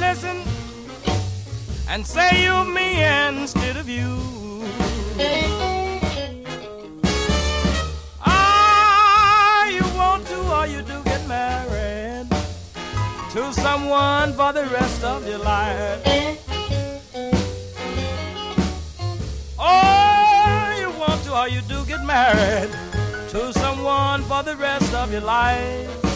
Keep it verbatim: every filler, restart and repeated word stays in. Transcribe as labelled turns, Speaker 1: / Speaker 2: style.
Speaker 1: listen and say you me instead of you. Ah, you want to or you do get married to someone for the rest of your life. Oh, you want to or you do get married to someone for the rest of your life.